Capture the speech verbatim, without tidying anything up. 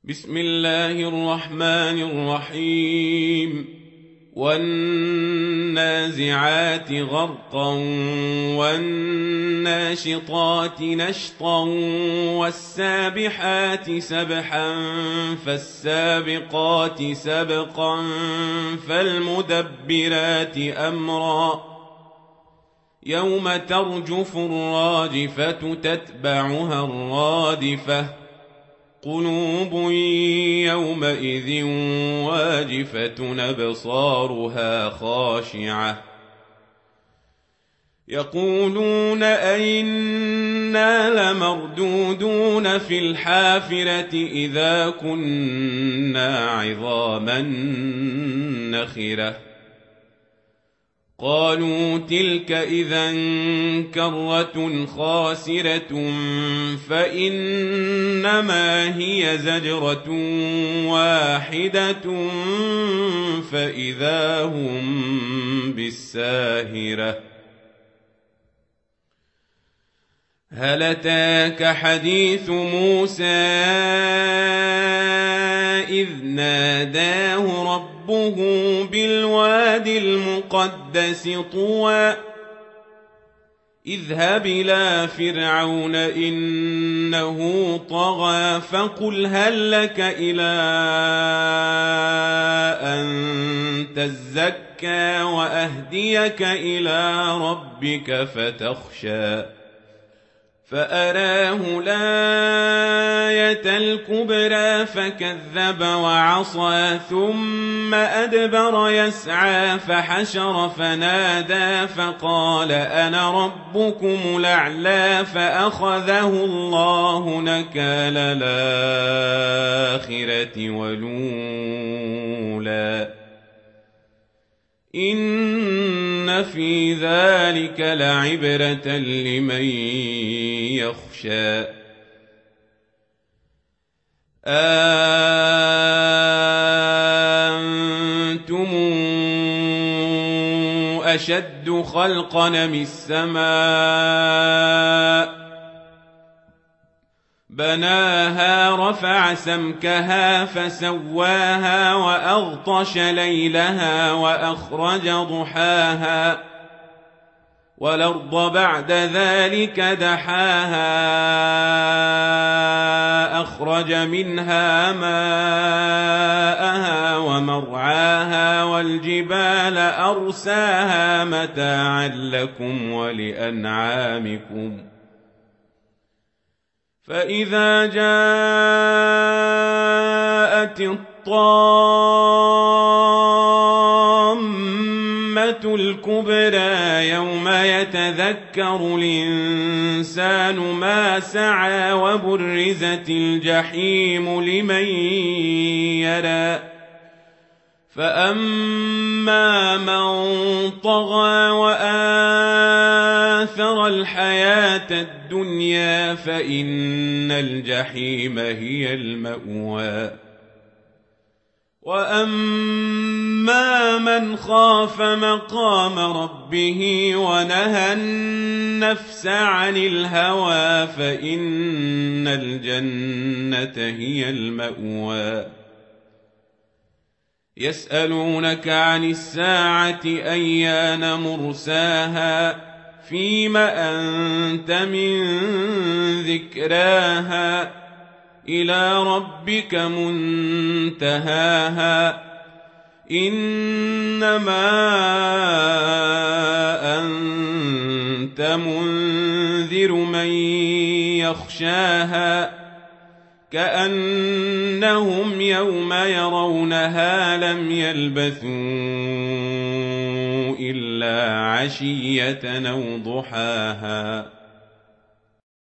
بسم الله الرحمن الرحيم والنازعات غرقا والناشطات نشطا والسابحات سبحا فالسابقات سبقا فالمدبرات أمرا يوم ترجف الراجفة تتبعها الرادفة قلوب يومئذ واجفة أبصارها خاشعة يقولون أئنا لمردودون في الحافرة إذا كنا عظاما نخرة قالوا تلك إذا كرة خاسرة فإنما هي زجرة واحدة فإذا هم بالساهرة هل أتاك حديث موسى إذ ناداه ربه بالواد المقدس طوى اذهب إلى فرعون إنه طغى فقل هل لك إلى أن تزكى وأهديك إلى ربك فتخشى فأراه الآية الكبرى فكذب وعصى ثم أدبر يسعى فحشر فنادى فقال أنا ربكم الأعلى فأخذه الله نكال الآخرة والأولى إن في ذلك لعبرة لمن يخشى أنتم أشد خلقا أم السماء بناها رفع سمكها فسواها وأغطش ليلها وأخرج ضحاها والأرض بعد ذلك دحاها أخرج منها ماءها ومرعاها والجبال أرساها متاعا لكم ولأنعامكم فإذا جاءت الطامة الكبرى يوم يتذكر الإنسان ما سعى وبرزت الجحيم لمن يرى فأما من طغى وآثر الحياة الدنيا فإن الجحيم هي المأوى وأما من خاف مقام ربه ونهى النفس عن الهوى فإن الجنة هي المأوى يسألونك عن الساعة أيان مرساها فيم أنت من ذكراها إلى ربك منتهاها إنما أنت منذر من يخشاها كأنهم يوم يرونها لم يلبثوا إلا عشية أو ضحاها